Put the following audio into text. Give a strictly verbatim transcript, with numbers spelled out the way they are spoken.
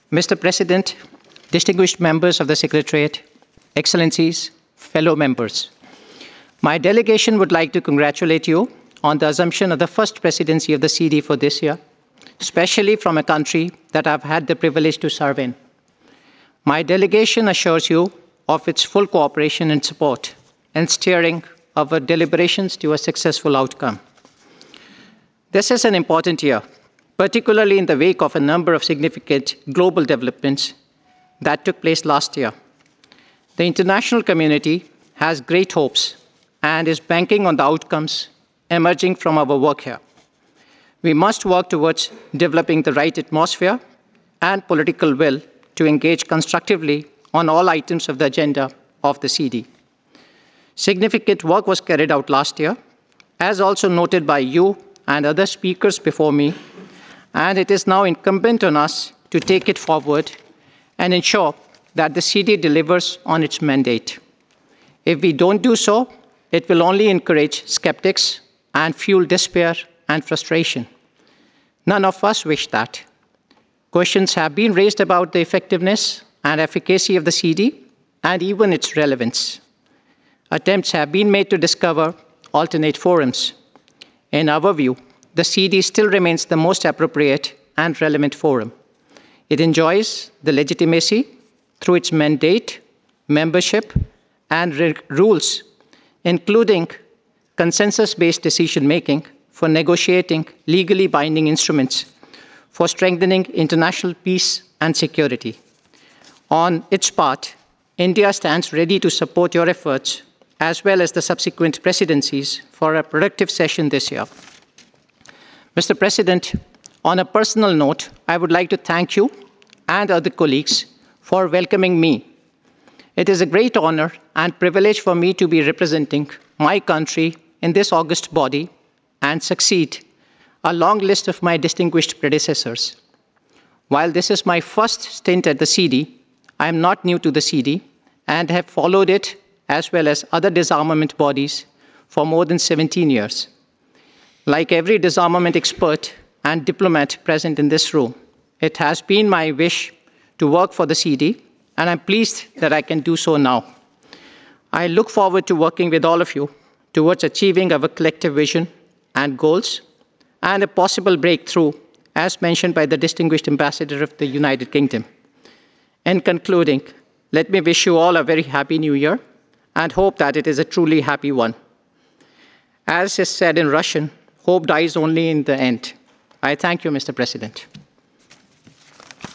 Mister President, distinguished members of the Secretariat, Excellencies, fellow members, my delegation would like to congratulate you on the assumption of the first presidency of the C D for this year, especially from a country that I've had the privilege to serve in. My delegation assures you of its full cooperation and support in steering our deliberations to a successful outcome. This is an important year, particularly in the wake of a number of significant global developments that took place last year. The international community has great hopes and is banking on the outcomes emerging from our work here. We must work towards developing the right atmosphere and political will to engage constructively on all items of the agenda of the C D. Significant work was carried out last year, as also noted by you and other speakers before me, and it is now incumbent on us to take it forward and ensure that the C D delivers on its mandate. If we don't do so, it will only encourage skeptics and fuel despair and frustration. None of us wish that. Questions have been raised about the effectiveness and efficacy of the C D and even its relevance. Attempts have been made to discover alternate forums. In our view, the C D still remains the most appropriate and relevant forum. It enjoys the legitimacy through its mandate, membership, and rules, including consensus-based decision-making for negotiating legally binding instruments for strengthening international peace and security. On its part, India stands ready to support your efforts as well as the subsequent presidencies for a productive session this year. Mister President, on a personal note, I would like to thank you and other colleagues for welcoming me. It is a great honor and privilege for me to be representing my country in this august body and succeed a long list of my distinguished predecessors. While this is my first stint at the C D, I am not new to the C D and have followed it as well as other disarmament bodies for more than seventeen years. Like every disarmament expert and diplomat present in this room, it has been my wish to work for the C D, and I'm pleased that I can do so now. I look forward to working with all of you towards achieving our collective vision and goals, and a possible breakthrough, as mentioned by the distinguished ambassador of the United Kingdom. In concluding, let me wish you all a very happy new year and hope that it is a truly happy one. As is said in Russian, hope dies only in the end. I thank you, Mister President.